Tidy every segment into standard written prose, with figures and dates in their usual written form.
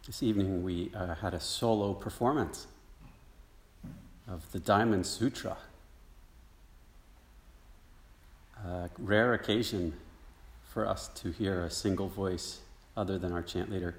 This evening we had a solo performance of the Diamond Sutra. A rare occasion for us to hear a single voice other than our chant leader.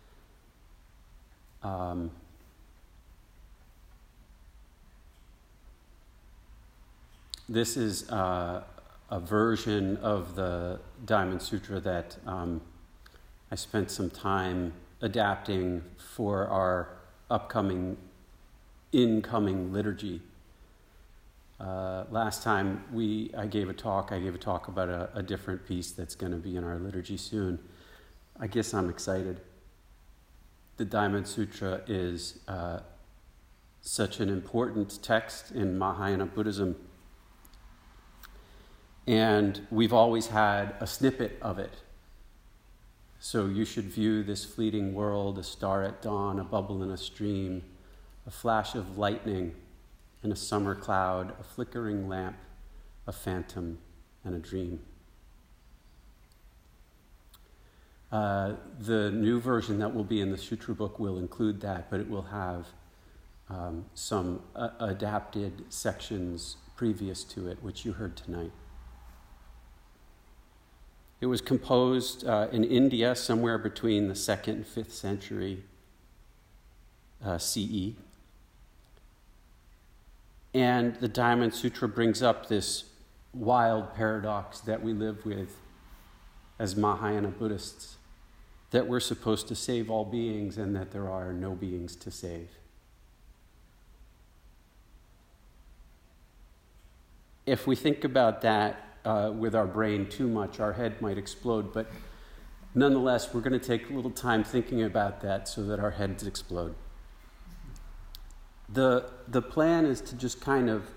This is a version of the Diamond Sutra that I spent some time adapting for our incoming liturgy. Last time I gave a talk about a different piece that's going to be in our liturgy soon. I guess I'm excited. The Diamond Sutra is such an important text in Mahayana Buddhism, and we've always had a snippet of it. So you should view this fleeting world, a star at dawn, a bubble in a stream, a flash of lightning in a summer cloud, a flickering lamp, a phantom, and a dream. The new version that will be in the Sutra book will include that, but it will have some adapted sections previous to it, which you heard tonight. It was composed in India somewhere between the 2nd and 5th century CE. And the Diamond Sutra brings up this wild paradox that we live with as Mahayana Buddhists, that we're supposed to save all beings and that there are no beings to save. If we think about that with our brain too much, our head might explode, but nonetheless, we're going to take a little time thinking about that so that our heads explode. The plan is to just kind of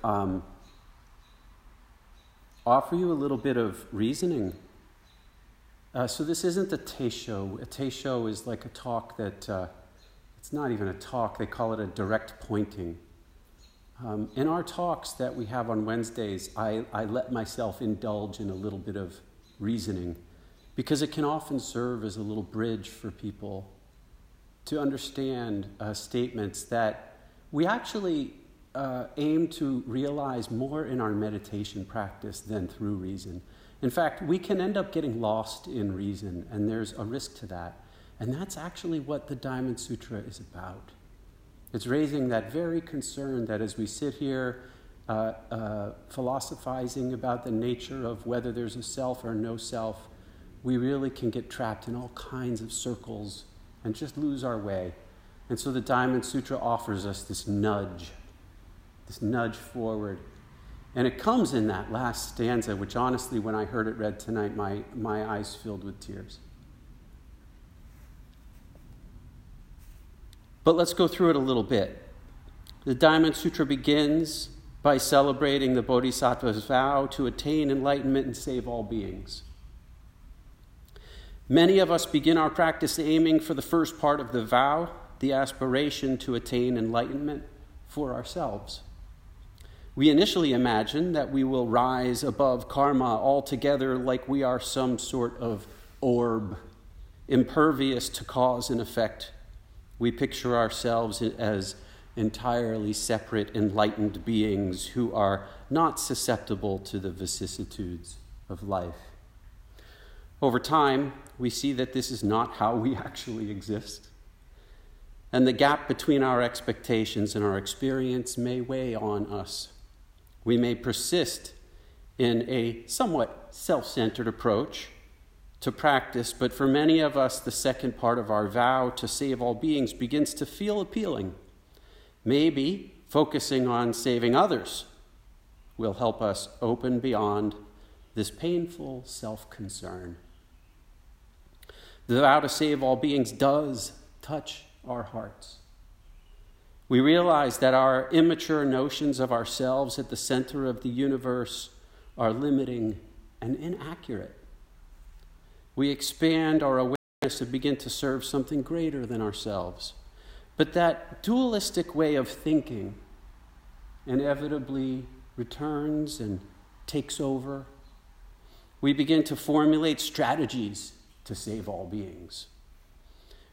offer you a little bit of reasoning. So this isn't a teisho. A teisho is like a talk that, it's not even a talk, they call it a direct pointing. In our talks that we have on Wednesdays, I let myself indulge in a little bit of reasoning because it can often serve as a little bridge for people to understand statements that we actually aim to realize more in our meditation practice than through reason. In fact, we can end up getting lost in reason, and there's a risk to that. And that's actually what the Diamond Sutra is about. It's raising that very concern that as we sit here philosophizing about the nature of whether there's a self or no self, we really can get trapped in all kinds of circles and just lose our way. And so the Diamond Sutra offers us this nudge forward. And it comes in that last stanza, which honestly, when I heard it read tonight, my eyes filled with tears. But let's go through it a little bit. The Diamond Sutra begins by celebrating the Bodhisattva's vow to attain enlightenment and save all beings. Many of us begin our practice aiming for the first part of the vow, the aspiration to attain enlightenment for ourselves. We initially imagine that we will rise above karma altogether like we are some sort of orb, impervious to cause and effect. We picture ourselves as entirely separate, enlightened beings who are not susceptible to the vicissitudes of life. Over time, we see that this is not how we actually exist. And the gap between our expectations and our experience may weigh on us. We may persist in a somewhat self-centered approach to practice, but for many of us, the second part of our vow to save all beings begins to feel appealing. Maybe focusing on saving others will help us open beyond this painful self-concern. The vow to save all beings does touch our hearts. We realize that our immature notions of ourselves at the center of the universe are limiting and inaccurate. We expand our awareness to begin to serve something greater than ourselves. But that dualistic way of thinking inevitably returns and takes over. We begin to formulate strategies to save all beings.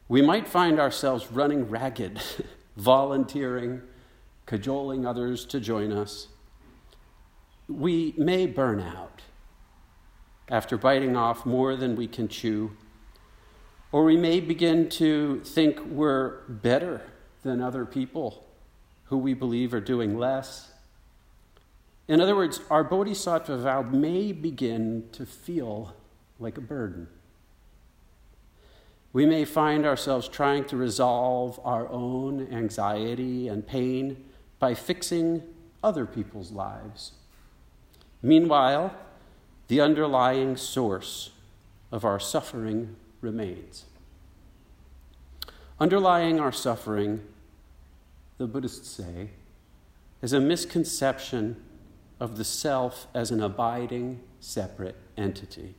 We might find ourselves running ragged, volunteering, cajoling others to join us. We may burn out after biting off more than we can chew, or we may begin to think we're better than other people who we believe are doing less. In other words, our bodhisattva vow may begin to feel like a burden. We may find ourselves trying to resolve our own anxiety and pain by fixing other people's lives. Meanwhile, the underlying source of our suffering remains. Underlying our suffering, the Buddhists say, is a misconception of the self as an abiding, separate entity.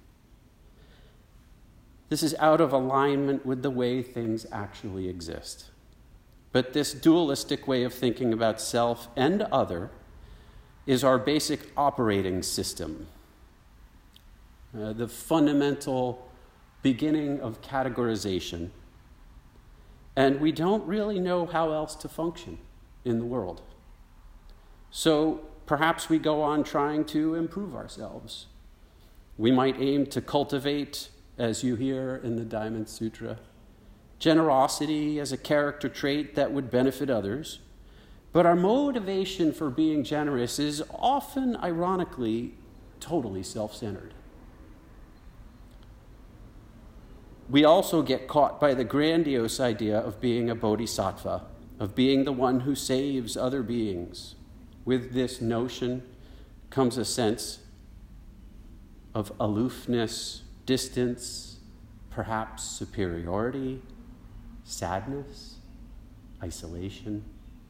This is out of alignment with the way things actually exist. But this dualistic way of thinking about self and other is our basic operating system, the fundamental beginning of categorization. And we don't really know how else to function in the world. So perhaps we go on trying to improve ourselves. We might aim to cultivate, as you hear in the Diamond Sutra, generosity as a character trait that would benefit others. But our motivation for being generous is often, ironically, totally self-centered. We also get caught by the grandiose idea of being a bodhisattva, of being the one who saves other beings. With this notion comes a sense of aloofness, distance, perhaps superiority, sadness, isolation.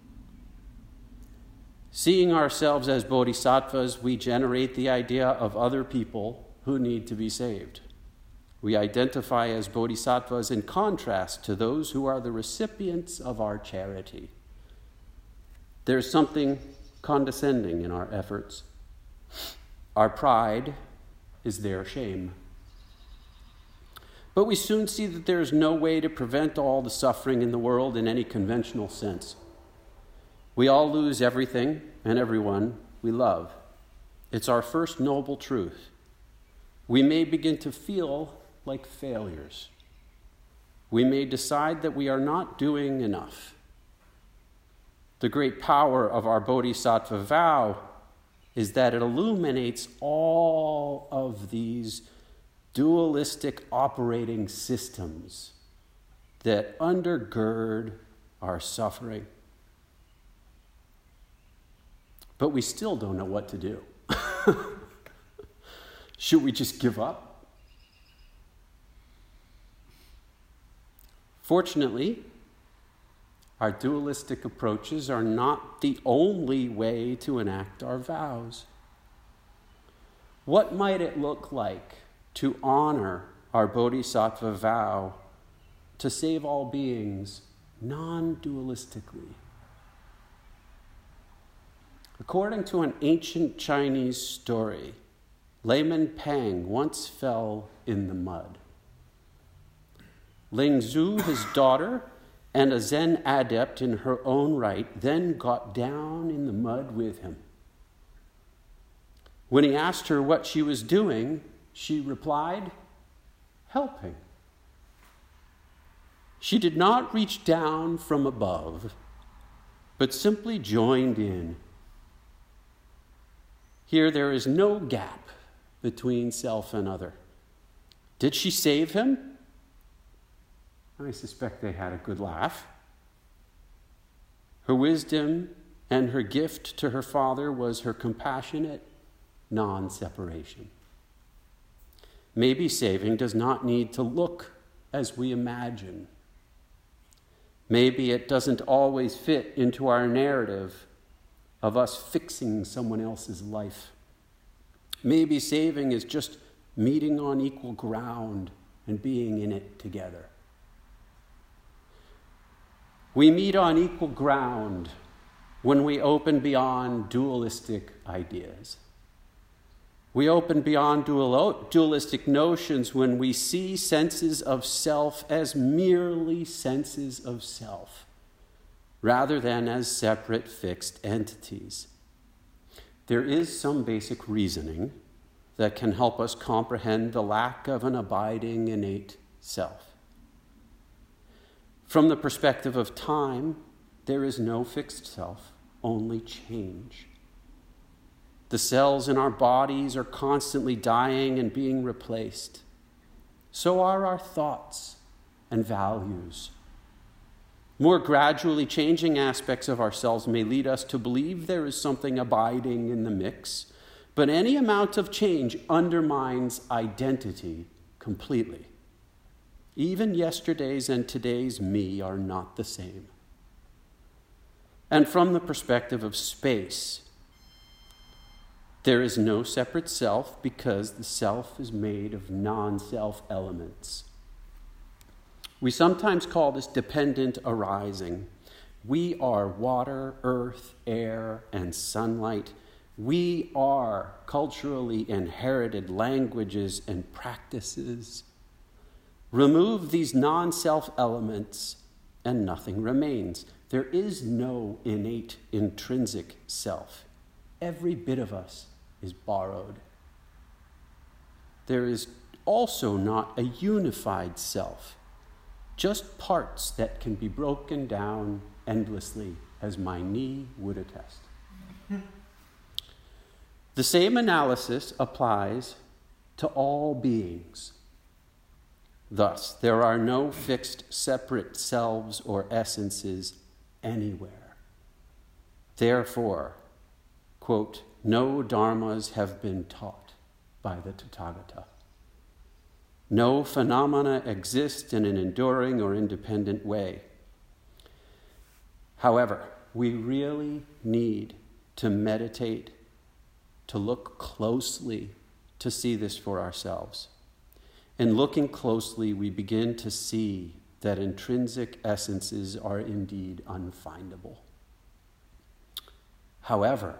Seeing ourselves as bodhisattvas, we generate the idea of other people who need to be saved. We identify as bodhisattvas in contrast to those who are the recipients of our charity. There's something condescending in our efforts. Our pride is their shame. But we soon see that there is no way to prevent all the suffering in the world in any conventional sense. We all lose everything and everyone we love. It's our first noble truth. We may begin to feel like failures. We may decide that we are not doing enough. The great power of our bodhisattva vow is that it illuminates all of these dualistic operating systems that undergird our suffering. But we still don't know what to do. Should we just give up? Fortunately, our dualistic approaches are not the only way to enact our vows. What might it look like to honor our bodhisattva vow to save all beings non-dualistically? According to an ancient Chinese story, Layman Pang once fell in the mud. Ling Zhu, his daughter, and a Zen adept in her own right, then got down in the mud with him. When he asked her what she was doing, she replied, "Helping." She did not reach down from above, but simply joined in. Here there is no gap between self and other. Did she save him? I suspect they had a good laugh. Her wisdom and her gift to her father was her compassionate non-separation. Maybe saving does not need to look as we imagine. Maybe it doesn't always fit into our narrative of us fixing someone else's life. Maybe saving is just meeting on equal ground and being in it together. We meet on equal ground when we open beyond dualistic ideas. We open beyond dualistic notions when we see senses of self as merely senses of self, rather than as separate fixed entities. There is some basic reasoning that can help us comprehend the lack of an abiding innate self. From the perspective of time, there is no fixed self, only change. The cells in our bodies are constantly dying and being replaced. So are our thoughts and values. More gradually changing aspects of ourselves may lead us to believe there is something abiding in the mix, but any amount of change undermines identity completely. Even yesterday's and today's me are not the same. And from the perspective of space, there is no separate self because the self is made of non-self elements. We sometimes call this dependent arising. We are water, earth, air, and sunlight. We are culturally inherited languages and practices. Remove these non-self elements and nothing remains. There is no innate, intrinsic self. Every bit of us is borrowed. There is also not a unified self, just parts that can be broken down endlessly, as my knee would attest. The same analysis applies to all beings. Thus, there are no fixed separate selves or essences anywhere. Therefore, quote, no dharmas have been taught by the Tathagata. No phenomena exist in an enduring or independent way. However, we really need to meditate, to look closely to see this for ourselves. In looking closely, we begin to see that intrinsic essences are indeed unfindable. However,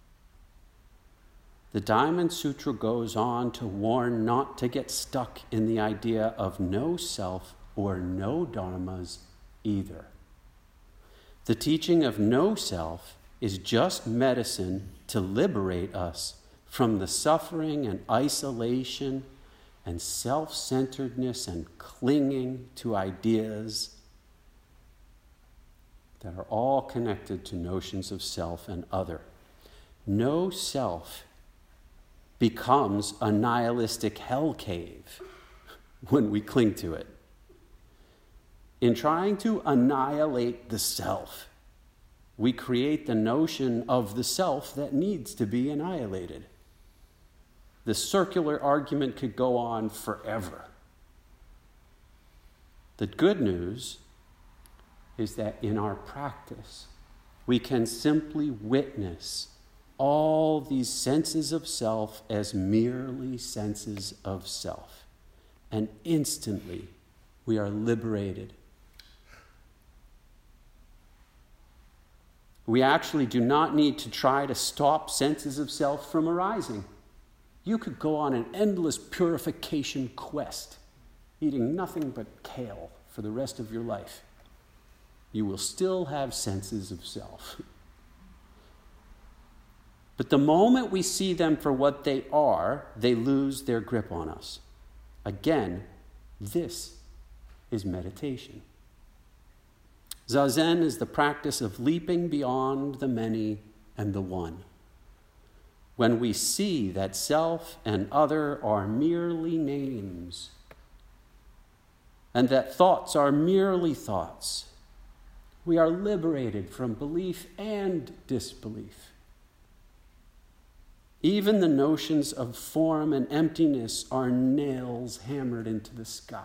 the Diamond Sutra goes on to warn not to get stuck in the idea of no self or no dharmas either. The teaching of no self is just medicine to liberate us from the suffering and isolation and self-centeredness and clinging to ideas that are all connected to notions of self and other. No self becomes a nihilistic hell cave when we cling to it. In trying to annihilate the self, we create the notion of the self that needs to be annihilated. The circular argument could go on forever. The good news is that in our practice, we can simply witness all these senses of self as merely senses of self. And instantly, we are liberated. We actually do not need to try to stop senses of self from arising. You could go on an endless purification quest, eating nothing but kale for the rest of your life. You will still have senses of self. But the moment we see them for what they are, they lose their grip on us. Again, this is meditation. Zazen is the practice of leaping beyond the many and the one. When we see that self and other are merely names, and that thoughts are merely thoughts, we are liberated from belief and disbelief. Even the notions of form and emptiness are nails hammered into the sky.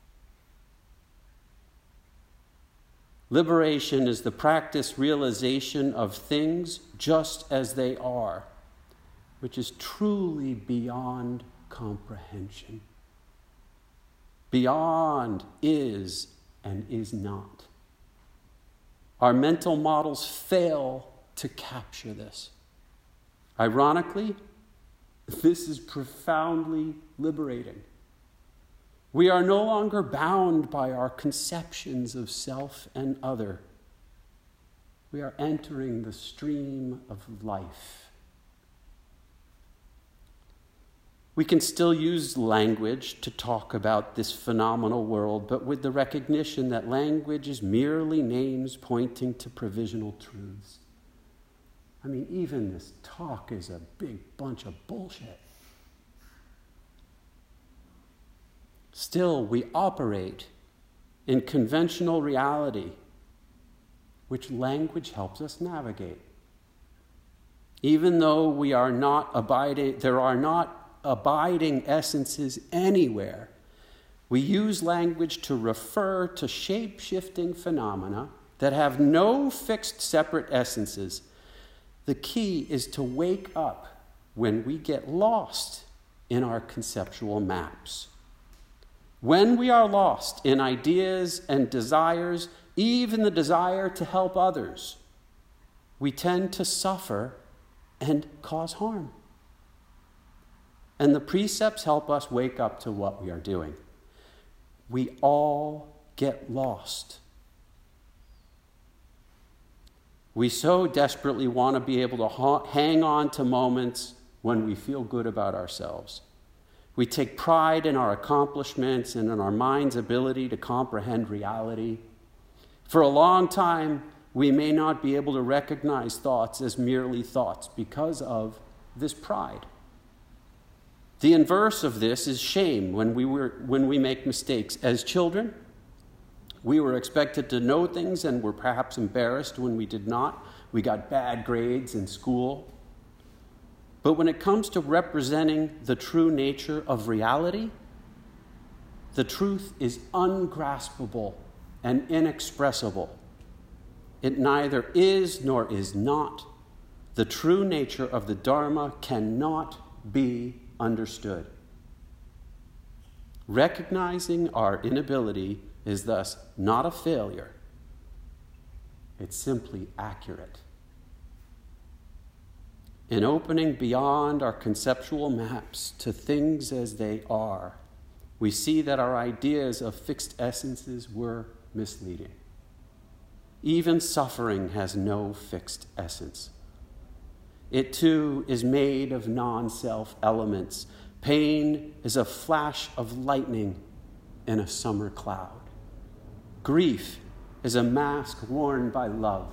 Liberation is the practice realization of things just as they are, which is truly beyond comprehension. Beyond is and is not. Our mental models fail to capture this. Ironically, This is profoundly liberating. We are no longer bound by our conceptions of self and other. We are entering the stream of life. We can still use language to talk about this phenomenal world, but with the recognition that language is merely names pointing to provisional truths. I mean, even this talk is a big bunch of bullshit. Still, we operate in conventional reality, which language helps us navigate. Even though there are not abiding essences anywhere, we use language to refer to shape-shifting phenomena that have no fixed separate essences. The key is to wake up when we get lost in our conceptual maps. When we are lost in ideas and desires, even the desire to help others, we tend to suffer and cause harm. And the precepts help us wake up to what we are doing. We all get lost. We so desperately want to be able to hang on to moments when we feel good about ourselves. We take pride in our accomplishments and in our mind's ability to comprehend reality. For a long time, we may not be able to recognize thoughts as merely thoughts because of this pride. The inverse of this is shame when we make mistakes. As children, we were expected to know things and were perhaps embarrassed when we did not. We got bad grades in school. But when it comes to representing the true nature of reality, the truth is ungraspable and inexpressible. It neither is nor is not. The true nature of the Dharma cannot be understood. Recognizing our inability is thus not a failure. It's simply accurate. In opening beyond our conceptual maps to things as they are, we see that our ideas of fixed essences were misleading. Even suffering has no fixed essence. It too is made of non-self elements. Pain is a flash of lightning in a summer cloud. Grief is a mask worn by love.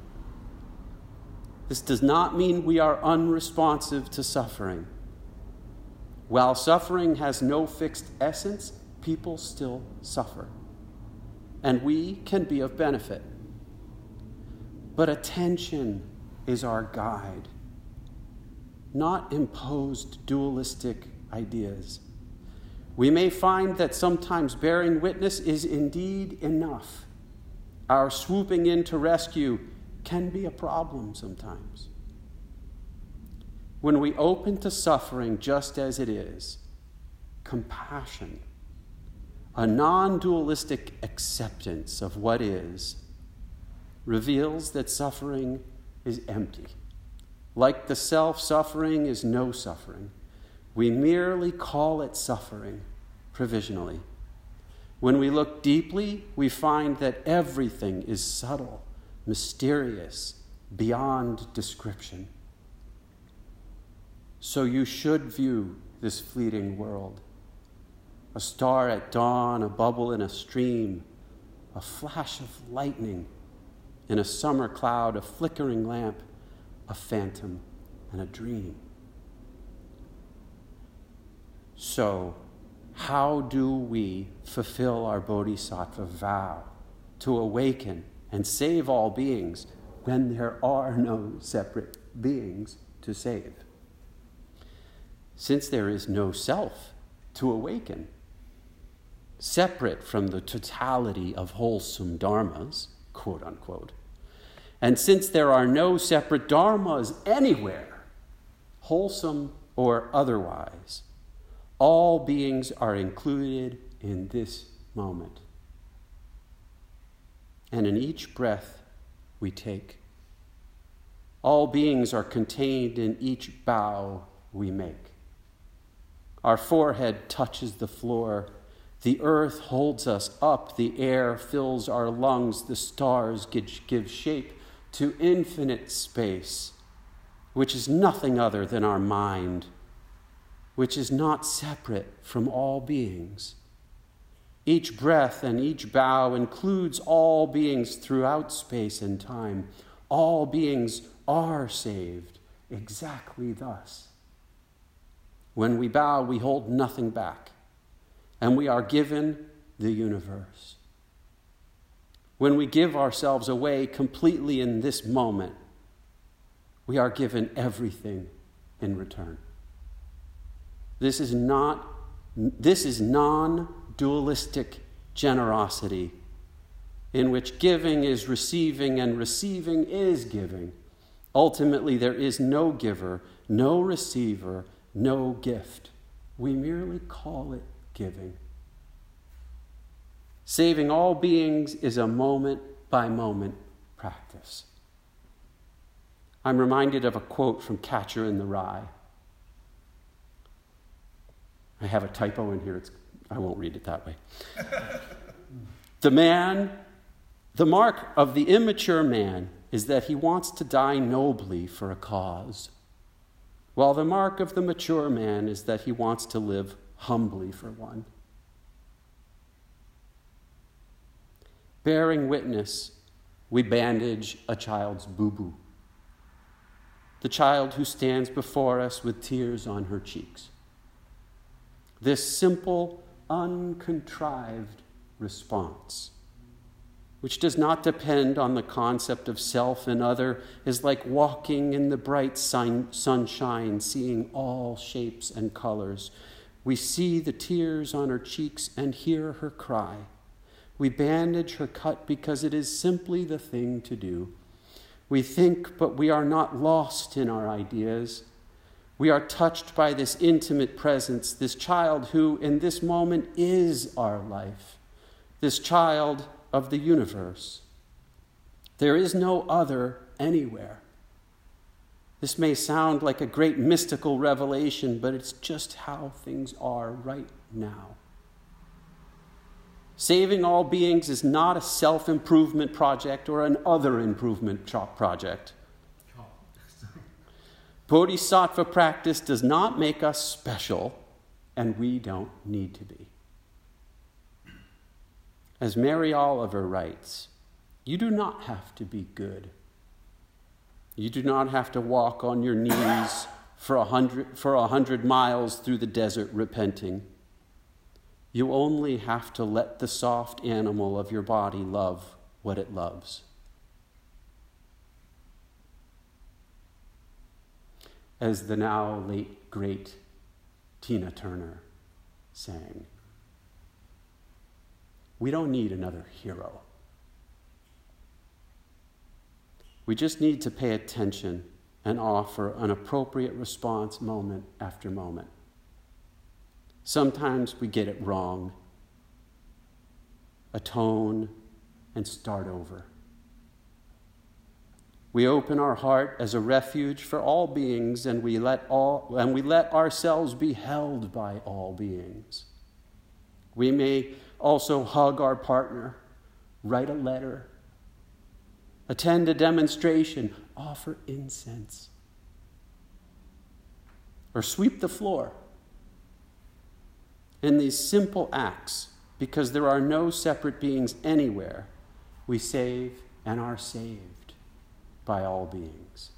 This does not mean we are unresponsive to suffering. While suffering has no fixed essence, people still suffer. And we can be of benefit. But attention is our guide, not imposed dualistic ideas. We may find that sometimes bearing witness is indeed enough. Our swooping in to rescue can be a problem sometimes. When we open to suffering just as it is, compassion, a non-dualistic acceptance of what is, reveals that suffering is empty. Like the self, suffering is no suffering. We merely call it suffering provisionally. When we look deeply, we find that everything is subtle, mysterious, beyond description. So you should view this fleeting world. A star at dawn, a bubble in a stream, a flash of lightning in a summer cloud, a flickering lamp, a phantom, and a dream. So, how do we fulfill our bodhisattva vow to awaken and save all beings when there are no separate beings to save? Since there is no self to awaken, separate from the totality of wholesome dharmas, quote unquote, and since there are no separate dharmas anywhere, wholesome or otherwise, all beings are included in this moment. And in each breath we take, all beings are contained in each bow we make. Our forehead touches the floor. The earth holds us up. The air fills our lungs. The stars give shape to infinite space, which is nothing other than our mind, which is not separate from all beings. Each breath and each bow includes all beings throughout space and time. All beings are saved exactly thus. When we bow, we hold nothing back, and we are given the universe. When we give ourselves away completely in this moment, we are given everything in return. This is non-dualistic generosity, in which giving is receiving and receiving is giving. Ultimately, there is no giver, no receiver, no gift. We merely call it giving. Saving all beings is a moment-by-moment practice. I'm reminded of a quote from Catcher in the Rye. I have a typo in here. I won't read it that way. The mark of the immature man is that he wants to die nobly for a cause, while the mark of the mature man is that he wants to live humbly for one. Bearing witness, we bandage a child's boo-boo, the child who stands before us with tears on her cheeks. This simple, uncontrived response, which does not depend on the concept of self and other, is like walking in the bright sunshine, seeing all shapes and colors. We see the tears on her cheeks and hear her cry. We bandage her cut because it is simply the thing to do. We think, but we are not lost in our ideas. We are touched by this intimate presence, this child who in this moment is our life, this child of the universe. There is no other anywhere. This may sound like a great mystical revelation, but it's just how things are right now. Saving all beings is not a self-improvement project or an other improvement project. Bodhisattva practice does not make us special, and we don't need to be. As Mary Oliver writes, you do not have to be good. You do not have to walk on your knees for 100 miles through the desert repenting. You only have to let the soft animal of your body love what it loves. As the now late, great Tina Turner sang, we don't need another hero. We just need to pay attention and offer an appropriate response moment after moment. Sometimes we get it wrong, atone, and start over. We open our heart as a refuge for all beings, and we let ourselves be held by all beings. We may also hug our partner, write a letter, attend a demonstration, offer incense, or sweep the floor. In these simple acts, because there are no separate beings anywhere, we save and are saved by all beings.